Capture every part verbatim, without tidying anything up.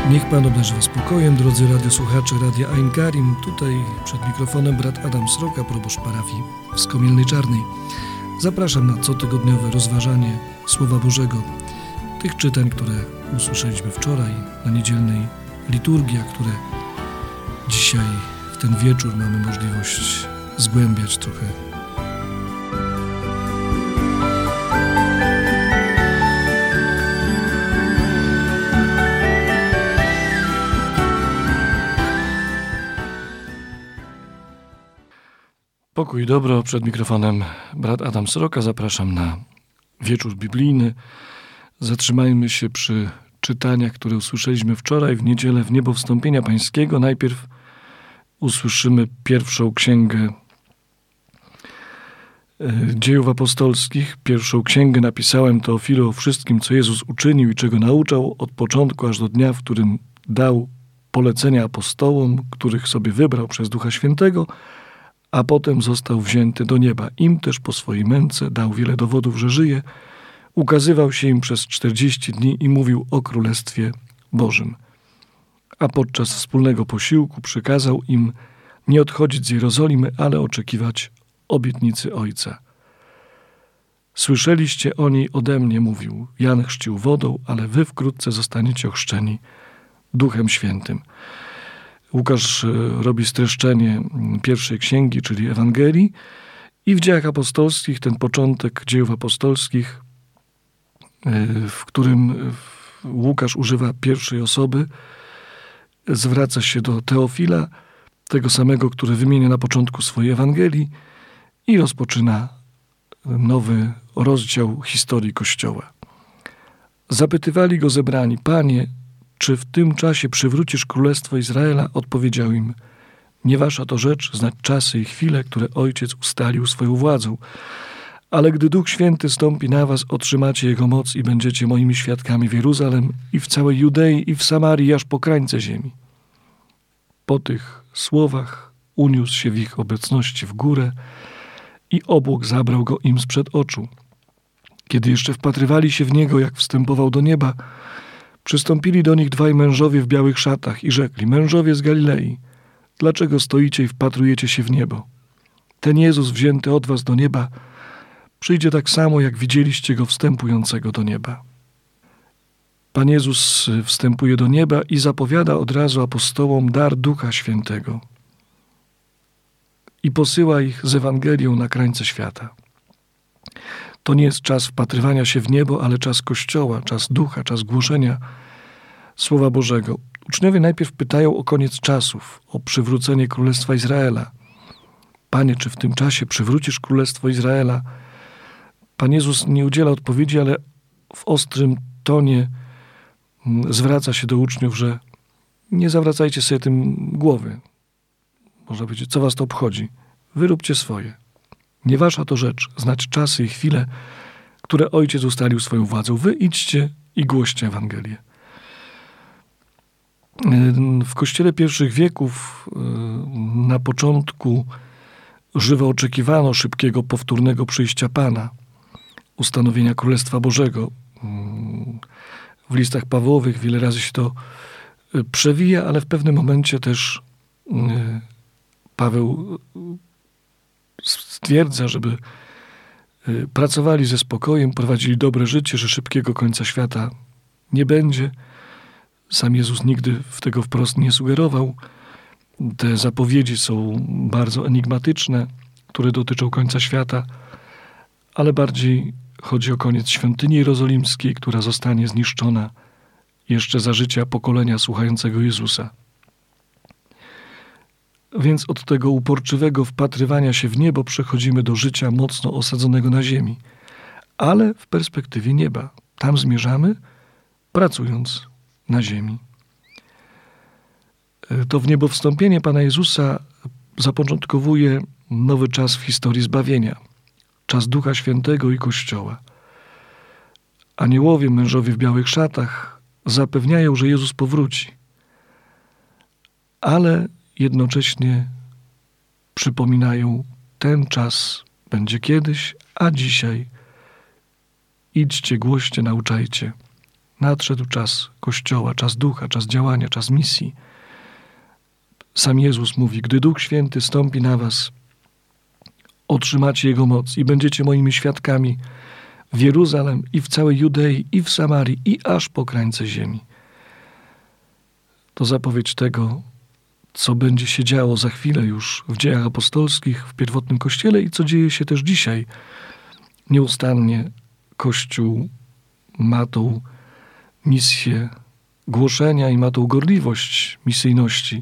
Niech Pan obdarzy Was spokojem, drodzy radiosłuchacze Radia Ein Karim. Tutaj przed mikrofonem brat Adam Sroka, proboszcz parafii w Skomielnej Czarnej. Zapraszam na cotygodniowe rozważanie Słowa Bożego, tych czytań, które usłyszeliśmy wczoraj na niedzielnej liturgii, a które dzisiaj w ten wieczór mamy możliwość zgłębiać trochę. Pokój i dobro, przed mikrofonem brat Adam Sroka. Zapraszam na wieczór biblijny. Zatrzymajmy się przy czytaniach, które usłyszeliśmy wczoraj w niedzielę w niebo wstąpienia pańskiego. Najpierw usłyszymy pierwszą księgę Dziejów Apostolskich. Pierwszą księgę napisałem Teofilu o wszystkim, co Jezus uczynił i czego nauczał od początku aż do dnia, w którym dał polecenia apostołom, których sobie wybrał przez Ducha Świętego, a potem został wzięty do nieba. Im też po swojej męce dał wiele dowodów, że żyje, ukazywał się im przez czterdzieści dni i mówił o Królestwie Bożym. A podczas wspólnego posiłku przykazał im nie odchodzić z Jerozolimy, ale oczekiwać obietnicy Ojca. Słyszeliście o niej ode mnie, mówił. Jan chrzcił wodą, ale wy wkrótce zostaniecie ochrzczeni Duchem Świętym. Łukasz robi streszczenie pierwszej księgi, czyli Ewangelii, i w Dziejach Apostolskich, ten początek Dziejów Apostolskich, w którym Łukasz używa pierwszej osoby, zwraca się do Teofila, tego samego, który wymienia na początku swojej Ewangelii, i rozpoczyna nowy rozdział historii Kościoła. Zapytywali go zebrani: Panie, czy w tym czasie przywrócisz Królestwo Izraela? Odpowiedział im: nie wasza to rzecz znać czasy i chwile, które Ojciec ustalił swoją władzą. Ale gdy Duch Święty stąpi na was, otrzymacie Jego moc i będziecie moimi świadkami w Jeruzalem i w całej Judei i w Samarii, aż po krańce ziemi. Po tych słowach uniósł się w ich obecności w górę i obłok zabrał go im sprzed oczu. Kiedy jeszcze wpatrywali się w Niego, jak wstępował do nieba, przystąpili do nich dwaj mężowie w białych szatach i rzekli: mężowie z Galilei, dlaczego stoicie i wpatrujecie się w niebo? Ten Jezus wzięty od was do nieba przyjdzie tak samo, jak widzieliście Go wstępującego do nieba. Pan Jezus wstępuje do nieba i zapowiada od razu apostołom dar Ducha Świętego i posyła ich z Ewangelią na krańce świata. To nie jest czas wpatrywania się w niebo, ale czas Kościoła, czas Ducha, czas głoszenia Słowa Bożego. Uczniowie najpierw pytają o koniec czasów, o przywrócenie Królestwa Izraela. Panie, czy w tym czasie przywrócisz Królestwo Izraela? Pan Jezus nie udziela odpowiedzi, ale w ostrym tonie zwraca się do uczniów, że nie zawracajcie sobie tym głowy. Można powiedzieć, co was to obchodzi? Wy róbcie swoje. Nie wasza to rzecz znać czasy i chwile, które Ojciec ustalił swoją władzą. Wy idźcie i głoście Ewangelię. W Kościele pierwszych wieków na początku żywo oczekiwano szybkiego, powtórnego przyjścia Pana, ustanowienia Królestwa Bożego. W listach Pawłowych wiele razy się to przewija, ale w pewnym momencie też Paweł stwierdza, żeby pracowali ze spokojem, prowadzili dobre życie, że szybkiego końca świata nie będzie. Sam Jezus nigdy w tego wprost nie sugerował. Te zapowiedzi są bardzo enigmatyczne, które dotyczą końca świata, ale bardziej chodzi o koniec świątyni jerozolimskiej, która zostanie zniszczona jeszcze za życia pokolenia słuchającego Jezusa. Więc od tego uporczywego wpatrywania się w niebo przechodzimy do życia mocno osadzonego na ziemi, ale w perspektywie nieba. Tam zmierzamy, pracując na ziemi. To w niebo wstąpienie Pana Jezusa zapoczątkowuje nowy czas w historii zbawienia. Czas Ducha Świętego i Kościoła. Aniołowie, mężowie w białych szatach zapewniają, że Jezus powróci. Ale jednocześnie przypominają, ten czas będzie kiedyś, a dzisiaj idźcie, głoście, nauczajcie. Nadszedł czas Kościoła, czas ducha, czas działania, czas misji. Sam Jezus mówi, gdy Duch Święty stąpi na was, otrzymacie Jego moc i będziecie moimi świadkami w Jeruzalem i w całej Judei i w Samarii i aż po krańce ziemi. To zapowiedź tego, co będzie się działo za chwilę już w dziejach apostolskich, w pierwotnym Kościele i co dzieje się też dzisiaj. Nieustannie Kościół ma tą misję głoszenia i ma tą gorliwość misyjności.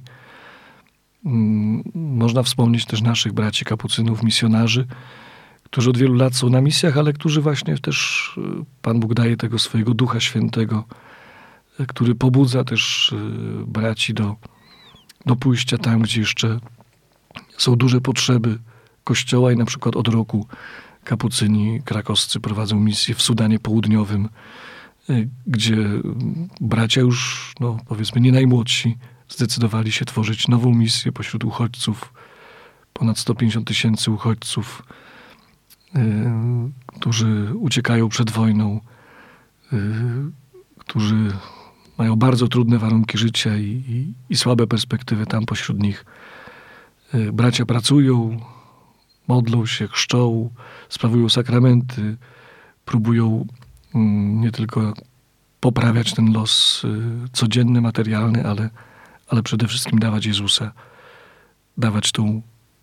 Można wspomnieć też naszych braci kapucynów, misjonarzy, którzy od wielu lat są na misjach, ale którzy właśnie też Pan Bóg daje tego swojego Ducha Świętego, który pobudza też braci do, do pójścia tam, gdzie jeszcze są duże potrzeby Kościoła i na przykład od roku kapucyni krakowscy prowadzą misję w Sudanie Południowym, gdzie bracia już, no powiedzmy, nie najmłodsi, zdecydowali się tworzyć nową misję pośród uchodźców. Ponad sto pięćdziesiąt tysięcy uchodźców, yy, którzy uciekają przed wojną, yy, którzy mają bardzo trudne warunki życia i, i, i słabe perspektywy tam pośród nich. Yy, bracia pracują, modlą się, chrzczą, sprawują sakramenty, próbują yy, nie tylko poprawiać ten los yy, codzienny, materialny, ale ale przede wszystkim dawać Jezusa, dawać tą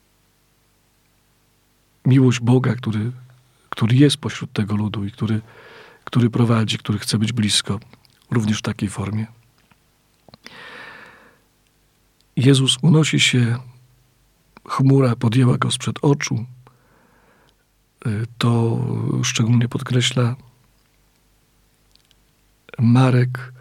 miłość Boga, który, który jest pośród tego ludu i który, który prowadzi, który chce być blisko, również w takiej formie. Jezus unosi się, chmura podjęła go sprzed oczu. To szczególnie podkreśla Marek.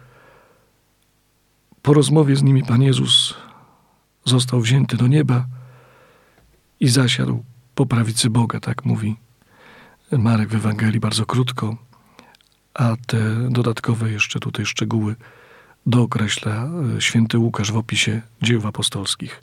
Po rozmowie z nimi Pan Jezus został wzięty do nieba i zasiadł po prawicy Boga, tak mówi Marek w Ewangelii bardzo krótko, a te dodatkowe jeszcze tutaj szczegóły dookreśla święty Łukasz w opisie dzieł apostolskich.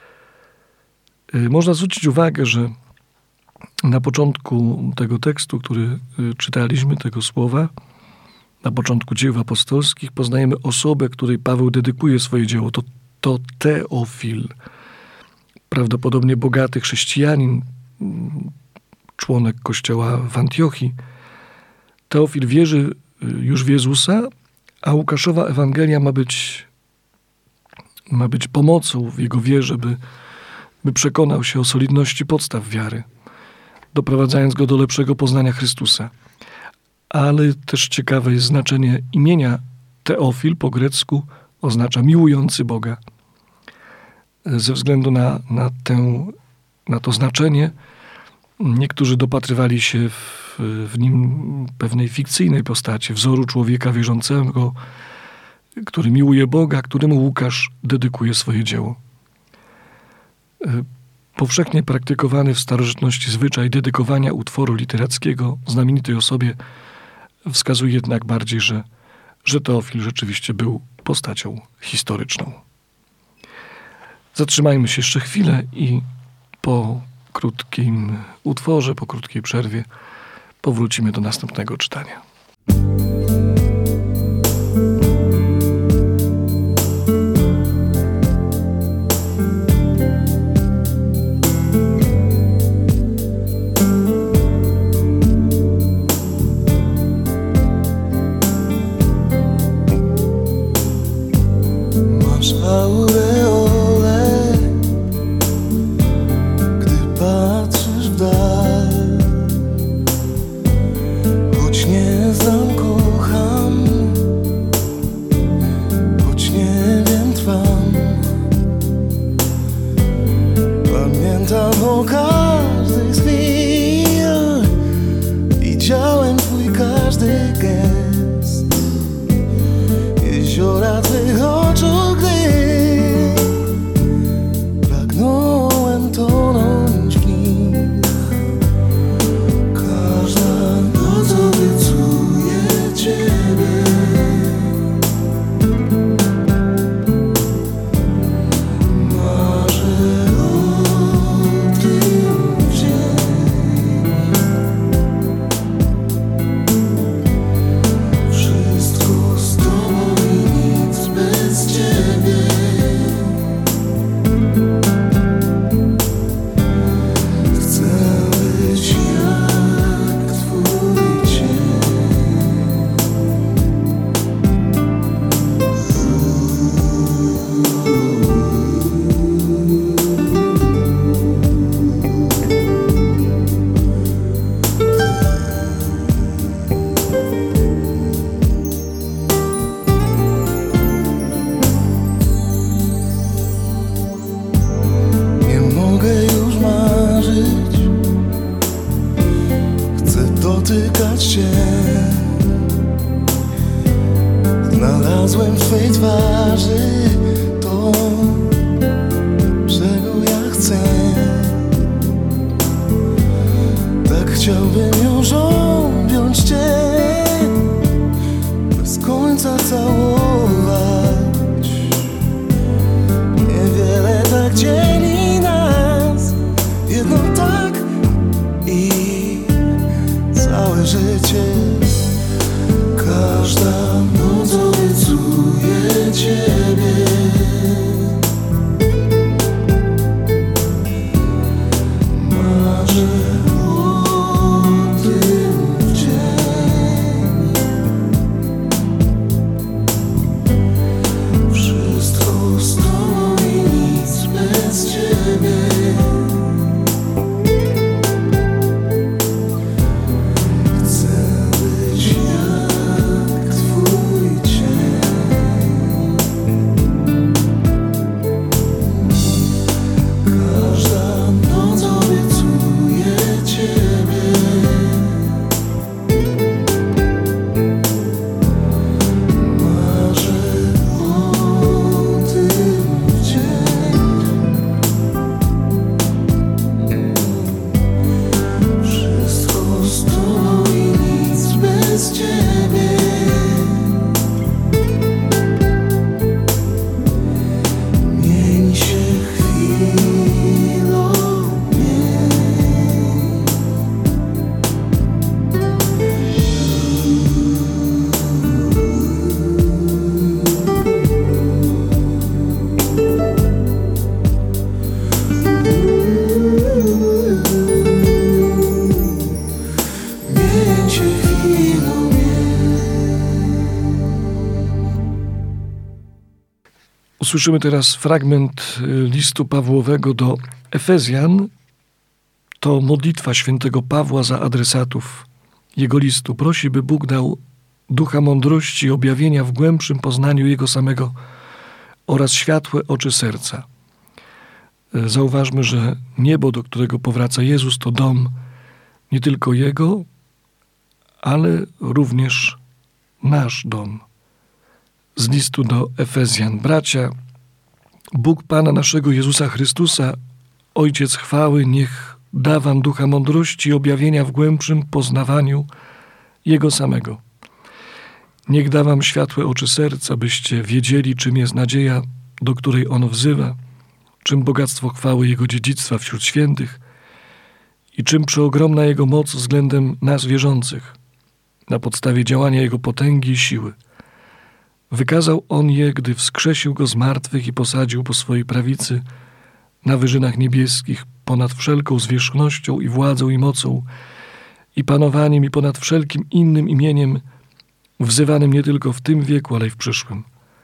Można zwrócić uwagę, że na początku tego tekstu, który czytaliśmy, tego słowa, na początku dzieł apostolskich poznajemy osobę, której Paweł dedykuje swoje dzieło. To, to Teofil, prawdopodobnie bogaty chrześcijanin, członek kościoła w Antiochii. Teofil wierzy już w Jezusa, a Łukaszowa Ewangelia ma być, ma być pomocą w jego wierze, by, by przekonał się o solidności podstaw wiary, doprowadzając go do lepszego poznania Chrystusa. Ale też ciekawe jest znaczenie imienia Teofil, po grecku oznacza miłujący Boga. Ze względu na, na, tę, na to znaczenie niektórzy dopatrywali się w, w nim pewnej fikcyjnej postaci, wzoru człowieka wierzącego, który miłuje Boga, któremu Łukasz dedykuje swoje dzieło. Powszechnie praktykowany w starożytności zwyczaj dedykowania utworu literackiego znamienitej osobie wskazuje jednak bardziej, że, że Teofil rzeczywiście był postacią historyczną. Zatrzymajmy się jeszcze chwilę i po krótkim utworze, po krótkiej przerwie powrócimy do następnego czytania. Jeziora twych oczu, gdy marzy to, czego ja chcę. Tak chciałbym już objąć Cię, bez końca całować. Niewiele tak dzieli nas, jedno tak i całe życie. Każda noc obiecuje Ciebie. Marzę o tym dzień. Wszystko z Tobą i nic bez Ciebie. Usłyszymy teraz fragment listu Pawłowego do Efezjan. To modlitwa świętego Pawła za adresatów jego listu. Prosi, by Bóg dał ducha mądrości i objawienia w głębszym poznaniu Jego samego oraz światłe oczy serca. Zauważmy, że niebo, do którego powraca Jezus, to dom nie tylko Jego, ale również nasz dom. Z listu do Efezjan. Bracia, Bóg Pana naszego Jezusa Chrystusa, Ojciec chwały, niech da wam ducha mądrości i objawienia w głębszym poznawaniu Jego samego. Niech da wam światłe oczy serca, byście wiedzieli, czym jest nadzieja, do której On wzywa, czym bogactwo chwały Jego dziedzictwa wśród świętych i czym przeogromna Jego moc względem nas wierzących, na podstawie działania Jego potęgi i siły. Wykazał On je, gdy wskrzesił Go z martwych i posadził po swojej prawicy na wyżynach niebieskich, ponad wszelką zwierzchnością i władzą i mocą i panowaniem i ponad wszelkim innym imieniem, wzywanym nie tylko w tym wieku, ale i w przyszłym.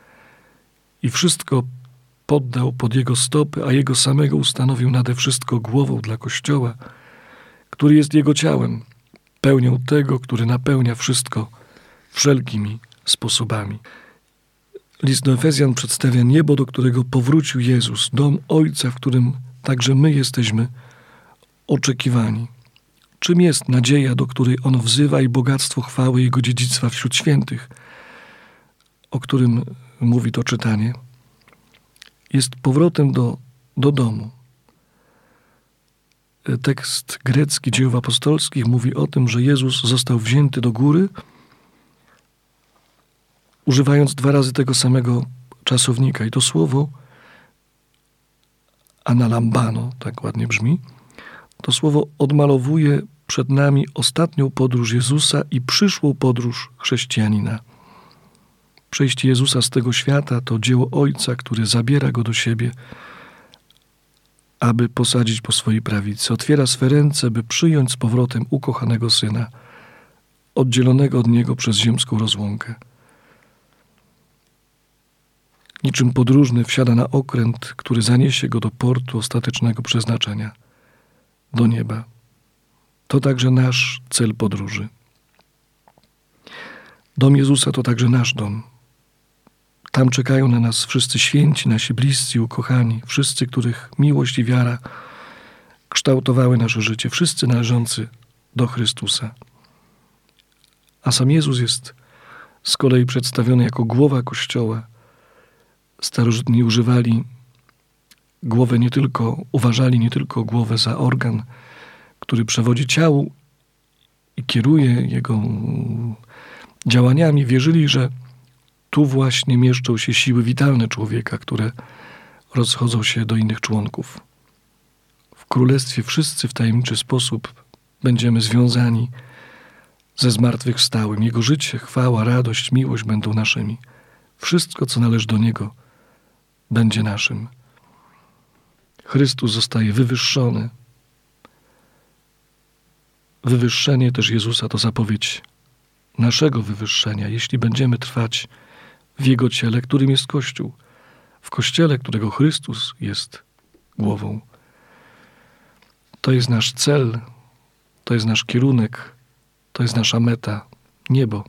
I wszystko poddał pod Jego stopy, a Jego samego ustanowił nade wszystko głową dla Kościoła, który jest Jego ciałem, pełnią tego, który napełnia wszystko wszelkimi sposobami. List do Efezjan przedstawia niebo, do którego powrócił Jezus, dom Ojca, w którym także my jesteśmy oczekiwani. Czym jest nadzieja, do której On wzywa, i bogactwo chwały Jego dziedzictwa wśród świętych, o którym mówi to czytanie? Jest powrotem do, do domu. Tekst grecki Dzieł Apostolskich mówi o tym, że Jezus został wzięty do góry, używając dwa razy tego samego czasownika. I to słowo analambano, tak ładnie brzmi, to słowo odmalowuje przed nami ostatnią podróż Jezusa i przyszłą podróż chrześcijanina. Przejście Jezusa z tego świata to dzieło Ojca, który zabiera Go do siebie, aby posadzić po swojej prawicy. Otwiera swe ręce, by przyjąć z powrotem ukochanego Syna, oddzielonego od Niego przez ziemską rozłąkę. Niczym podróżny wsiada na okręt, który zaniesie go do portu ostatecznego przeznaczenia, do nieba. To także nasz cel podróży. Dom Jezusa to także nasz dom. Tam czekają na nas wszyscy święci, nasi bliscy, ukochani, wszyscy, których miłość i wiara kształtowały nasze życie, wszyscy należący do Chrystusa. A sam Jezus jest z kolei przedstawiony jako głowa Kościoła, Starożytni używali głowę nie tylko, uważali nie tylko głowę za organ, który przewodzi ciału i kieruje jego działaniami. Wierzyli, że tu właśnie mieszczą się siły witalne człowieka, które rozchodzą się do innych członków. W Królestwie wszyscy w tajemniczy sposób będziemy związani ze zmartwychwstałym. Jego życie, chwała, radość, miłość będą naszymi. Wszystko, co należy do Niego, będzie naszym. Chrystus zostaje wywyższony. Wywyższenie też Jezusa to zapowiedź naszego wywyższenia, jeśli będziemy trwać w Jego ciele, którym jest Kościół. W Kościele, którego Chrystus jest głową. To jest nasz cel, to jest nasz kierunek, to jest nasza meta, niebo.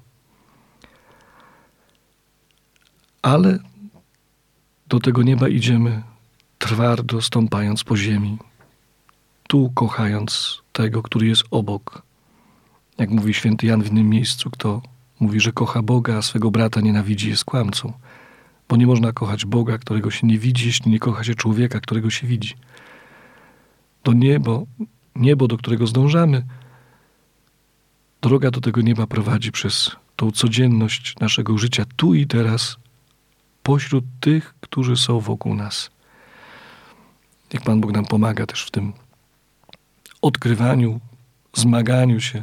Ale do tego nieba idziemy twardo stąpając po ziemi, tu kochając tego, który jest obok. Jak mówi święty Jan w innym miejscu, kto mówi, że kocha Boga, a swego brata nienawidzi, jest kłamcą. Bo nie można kochać Boga, którego się nie widzi, jeśli nie kocha się człowieka, którego się widzi. To niebo, niebo, do którego zdążamy, droga do tego nieba prowadzi przez tą codzienność naszego życia tu i teraz, pośród tych, którzy są wokół nas. Niech Pan Bóg nam pomaga też w tym odkrywaniu, zmaganiu się,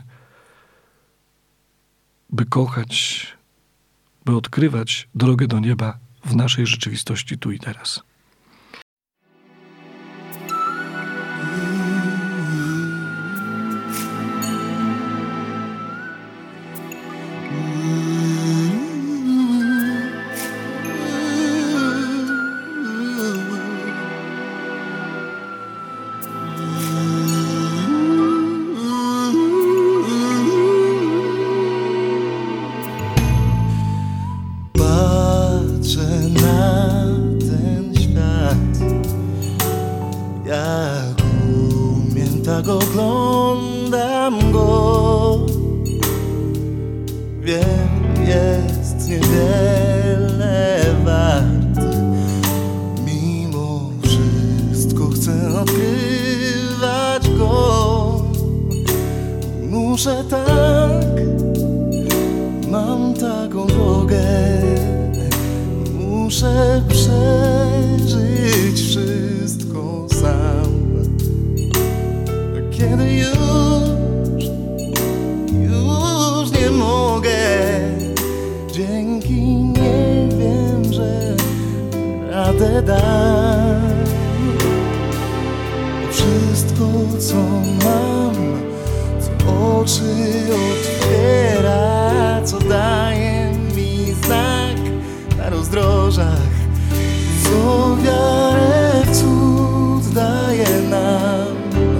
by kochać, by odkrywać drogę do nieba w naszej rzeczywistości tu i teraz. Tak oglądam go, wiem, jest niewiele wart. Mimo wszystko chcę odkrywać go. Muszę tak, mam taką drogę. Muszę przeżyć wszystko sam. Kiedy już, już nie mogę, dzięki nie wiem, że radę dam. Wszystko, co mam, co oczy otwiera, co daje mi znak na rozdrożach, co wiarę w cud daje nam.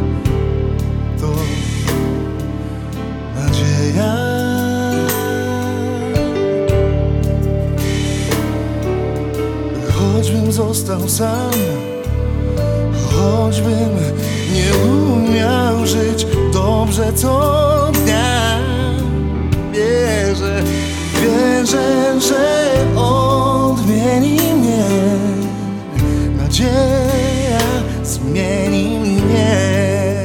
Choćbym został sam, choćbym nie umiał żyć dobrze co dnia, wierzę, wierzę, że odmieni mnie, nadzieja zmieni mnie.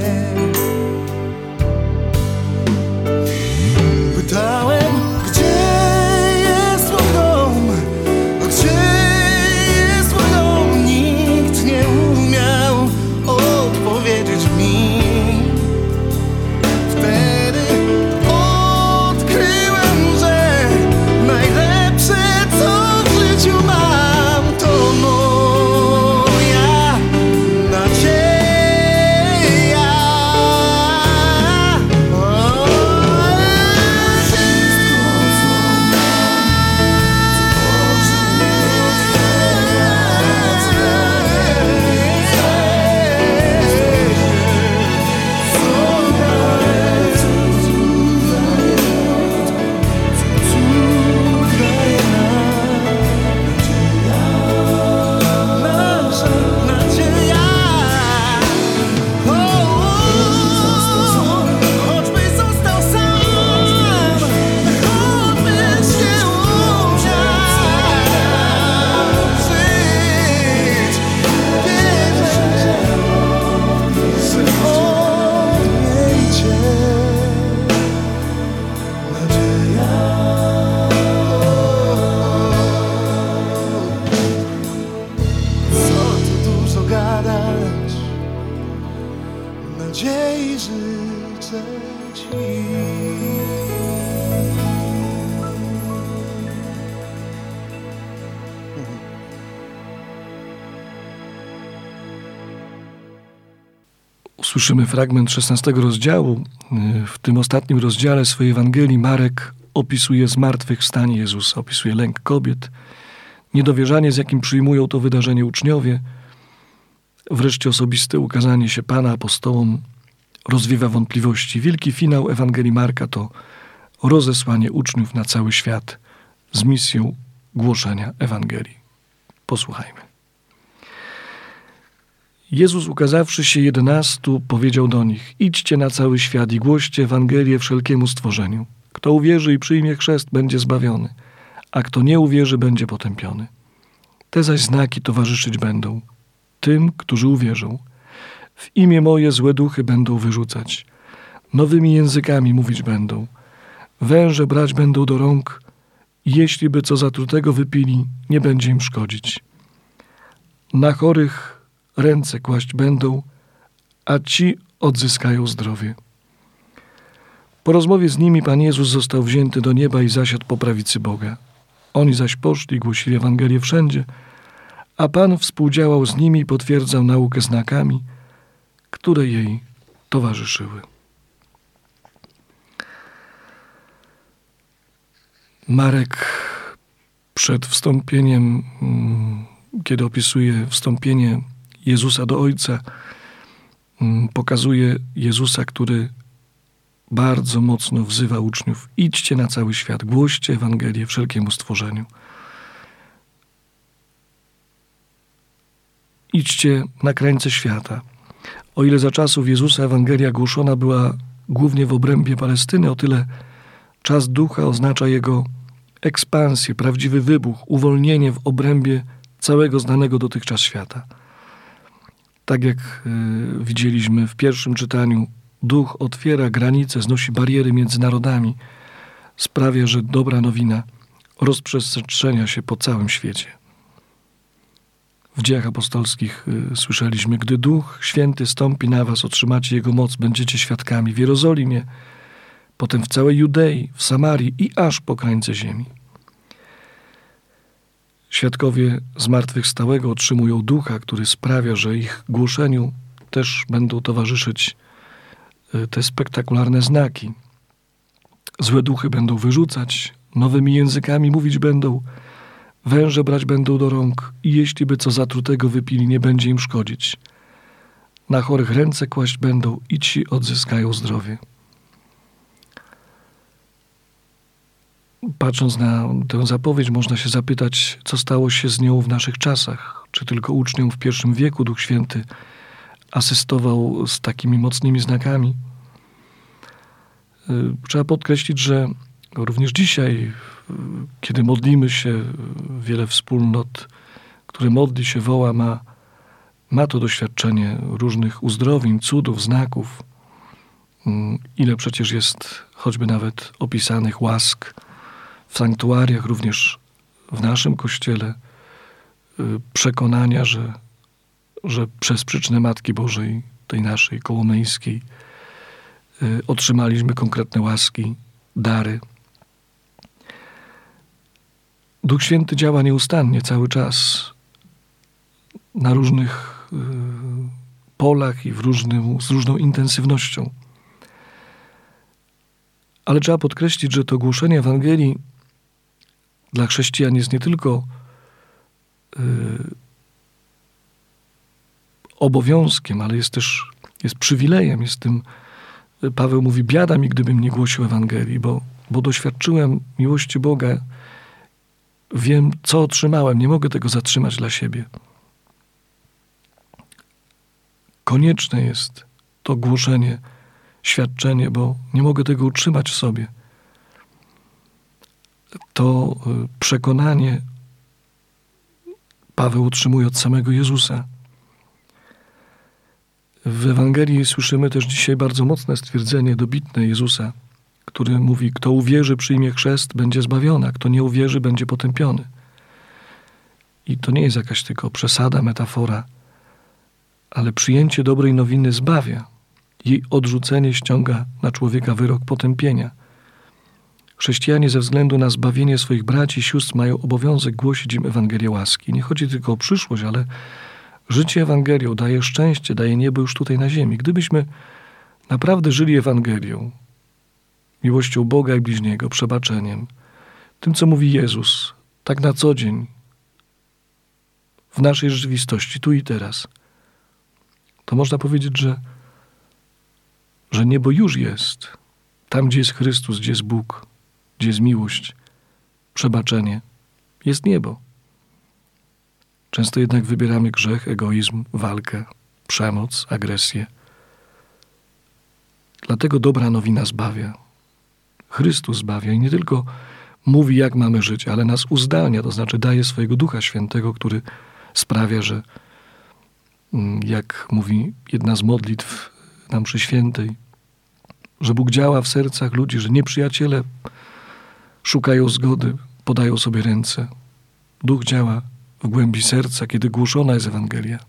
Pytałem, gdzie jest mój dom, gdzie jest mój dom, nikt nie umiał odpowiedzieć mi. Wtedy odkryłem, że najlepsze co w życiu mam. życzę Ci. Słyszymy fragment szesnastego rozdziału. W tym ostatnim rozdziale swojej Ewangelii Marek opisuje zmartwychwstanie Jezusa, opisuje lęk kobiet, niedowierzanie, z jakim przyjmują to wydarzenie uczniowie, wreszcie osobiste ukazanie się Pana apostołom rozwiewa wątpliwości. Wielki finał Ewangelii Marka to rozesłanie uczniów na cały świat z misją głoszenia Ewangelii. Posłuchajmy. Jezus, ukazawszy się jedenastu, powiedział do nich: idźcie na cały świat i głoście Ewangelię wszelkiemu stworzeniu. Kto uwierzy i przyjmie chrzest, będzie zbawiony, a kto nie uwierzy, będzie potępiony. Te zaś znaki towarzyszyć będą tym, którzy uwierzą. W imię moje złe duchy będą wyrzucać, nowymi językami mówić będą, węże brać będą do rąk i jeśli by co zatrutego wypili, nie będzie im szkodzić. Na chorych ręce kłaść będą, a ci odzyskają zdrowie. Po rozmowie z nimi Pan Jezus został wzięty do nieba i zasiadł po prawicy Boga. Oni zaś poszli, głosili Ewangelię wszędzie, a Pan współdziałał z nimi i potwierdzał naukę znakami, które jej towarzyszyły. Marek przed wstąpieniem, kiedy opisuje wstąpienie Jezusa do Ojca, pokazuje Jezusa, który bardzo mocno wzywa uczniów: idźcie na cały świat, głoście Ewangelię wszelkiemu stworzeniu. Idźcie na krańce świata. O ile za czasów Jezusa Ewangelia głoszona była głównie w obrębie Palestyny, o tyle czas Ducha oznacza Jego ekspansję, prawdziwy wybuch, uwolnienie w obrębie całego znanego dotychczas świata. Tak jak y, widzieliśmy w pierwszym czytaniu, Duch otwiera granice, znosi bariery między narodami, sprawia, że dobra nowina rozprzestrzenia się po całym świecie. W Dziejach Apostolskich y, słyszeliśmy: gdy Duch Święty stąpi na was, otrzymacie Jego moc, będziecie świadkami w Jerozolimie, potem w całej Judei, w Samarii i aż po krańce ziemi. Świadkowie zmartwychwstałego otrzymują Ducha, który sprawia, że ich głoszeniu też będą towarzyszyć te spektakularne znaki. Złe duchy będą wyrzucać, nowymi językami mówić będą, węże brać będą do rąk i jeśli by co zatrutego wypili, nie będzie im szkodzić. Na chorych ręce kłaść będą i ci odzyskają zdrowie. Patrząc na tę zapowiedź, można się zapytać, co stało się z nią w naszych czasach. Czy tylko uczniom w pierwszym wieku Duch Święty asystował z takimi mocnymi znakami? Trzeba podkreślić, że również dzisiaj, kiedy modlimy się, wiele wspólnot, które modli się, woła, ma, ma to doświadczenie różnych uzdrowień, cudów, znaków. Ile przecież jest choćby nawet opisanych łask w sanktuariach, również w naszym Kościele, przekonania, że, że przez przyczynę Matki Bożej, tej naszej kołomeńskiej, otrzymaliśmy konkretne łaski, dary. Duch Święty działa nieustannie, cały czas, na różnych polach i w różnym, z różną intensywnością. Ale trzeba podkreślić, że to głoszenie Ewangelii dla chrześcijan jest nie tylko y, obowiązkiem, ale jest też jest przywilejem. Jest tym, Paweł mówi: biada mi, gdybym nie głosił Ewangelii, bo, bo doświadczyłem miłości Boga, wiem, co otrzymałem, nie mogę tego zatrzymać dla siebie. Konieczne jest to głoszenie, świadczenie, bo nie mogę tego utrzymać w sobie. To przekonanie Paweł otrzymuje od samego Jezusa. W Ewangelii słyszymy też dzisiaj bardzo mocne stwierdzenie, dobitne Jezusa, który mówi: kto uwierzy, przyjmie chrzest, będzie zbawiony, a kto nie uwierzy, będzie potępiony. I to nie jest jakaś tylko przesada, metafora, ale przyjęcie dobrej nowiny zbawia. Jej odrzucenie ściąga na człowieka wyrok potępienia. Chrześcijanie ze względu na zbawienie swoich braci i sióstr mają obowiązek głosić im Ewangelię łaski. Nie chodzi tylko o przyszłość, ale życie Ewangelią daje szczęście, daje niebo już tutaj na ziemi. Gdybyśmy naprawdę żyli Ewangelią, miłością Boga i bliźniego, przebaczeniem, tym, co mówi Jezus, tak na co dzień, w naszej rzeczywistości, tu i teraz, to można powiedzieć, że, że niebo już jest. Tam, gdzie jest Chrystus, gdzie jest Bóg, gdzie jest miłość, przebaczenie, jest niebo. Często jednak wybieramy grzech, egoizm, walkę, przemoc, agresję. Dlatego dobra nowina zbawia. Chrystus zbawia i nie tylko mówi, jak mamy żyć, ale nas uzdalnia, to znaczy daje swojego Ducha Świętego, który sprawia, że jak mówi jedna z modlitw na mszy świętej, że Bóg działa w sercach ludzi, że nieprzyjaciele szukają zgody, podają sobie ręce. Duch działa w głębi serca, kiedy głoszona jest Ewangelia.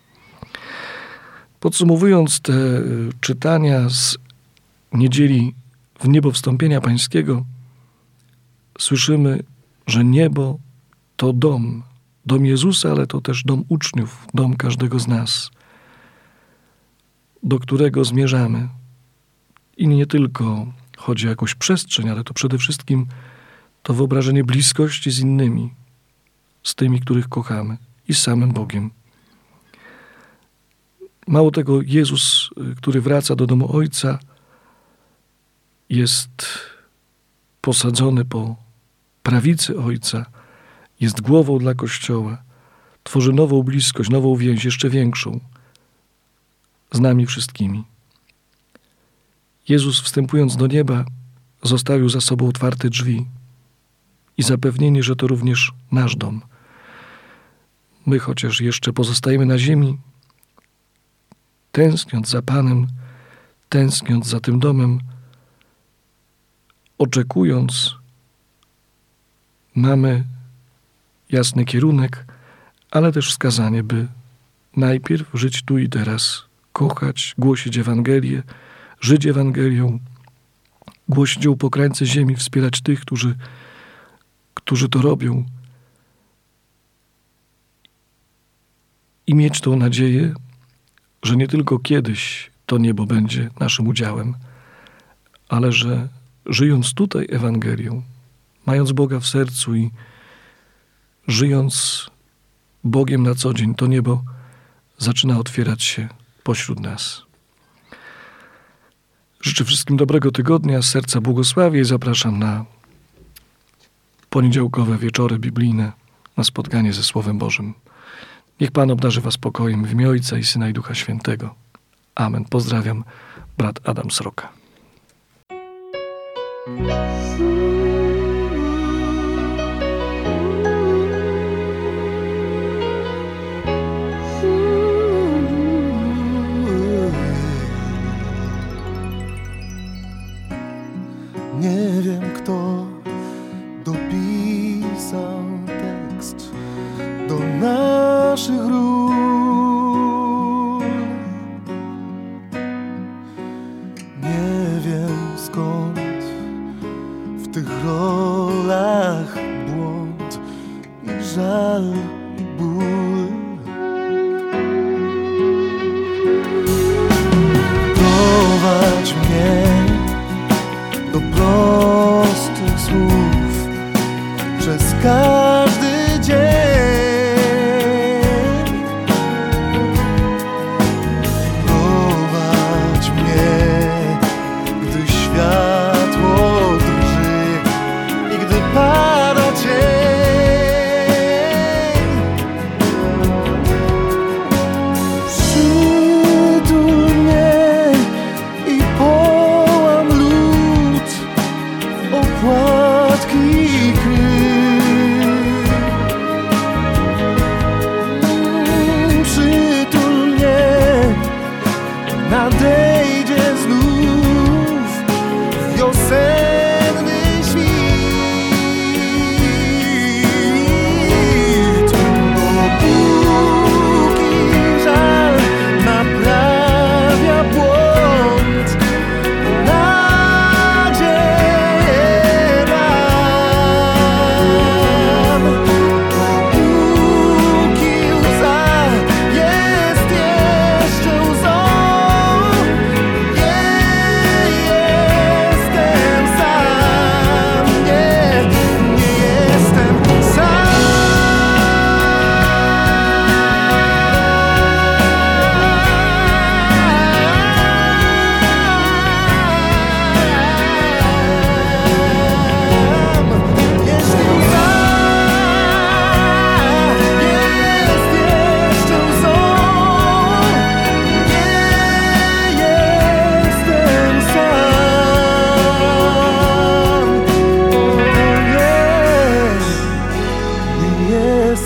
Podsumowując te czytania z niedzieli w niebo wstąpienia Pańskiego, słyszymy, że niebo to dom. Dom Jezusa, ale to też dom uczniów, dom każdego z nas, do którego zmierzamy. I nie tylko chodzi o jakąś przestrzeń, ale to przede wszystkim to wyobrażenie bliskości z innymi, z tymi, których kochamy i z samym Bogiem. Mało tego, Jezus, który wraca do domu Ojca, jest posadzony po prawicy Ojca, jest głową dla Kościoła, tworzy nową bliskość, nową więź, jeszcze większą, z nami wszystkimi. Jezus, wstępując do nieba, zostawił za sobą otwarte drzwi i zapewnienie, że to również nasz dom. My, chociaż jeszcze pozostajemy na ziemi, tęskniąc za Panem, tęskniąc za tym domem, oczekując, mamy jasny kierunek, ale też wskazanie, by najpierw żyć tu i teraz, kochać, głosić Ewangelię, żyć Ewangelią, głosić ją po krańce ziemi, wspierać tych, którzy, którzy to robią i mieć tą nadzieję, że nie tylko kiedyś to niebo będzie naszym udziałem, ale że żyjąc tutaj Ewangelią, mając Boga w sercu i żyjąc Bogiem na co dzień, to niebo zaczyna otwierać się pośród nas. Życzę wszystkim dobrego tygodnia, z serca błogosławię i zapraszam na poniedziałkowe wieczory biblijne, na spotkanie ze Słowem Bożym. Niech Pan obdarzy was pokojem w imię Ojca i Syna i Ducha Świętego. Amen. Pozdrawiam, brat Adam Sroka. Nie wiem, kto dopisał tekst do naszych ról. Nie wiem, skąd w tych rolach błąd i żal i ból. Prowadź mnie do prostych słów przez każdy dzień. Prowadź mnie, gdy światło drży i gdy pada cień.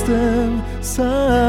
jestem sam.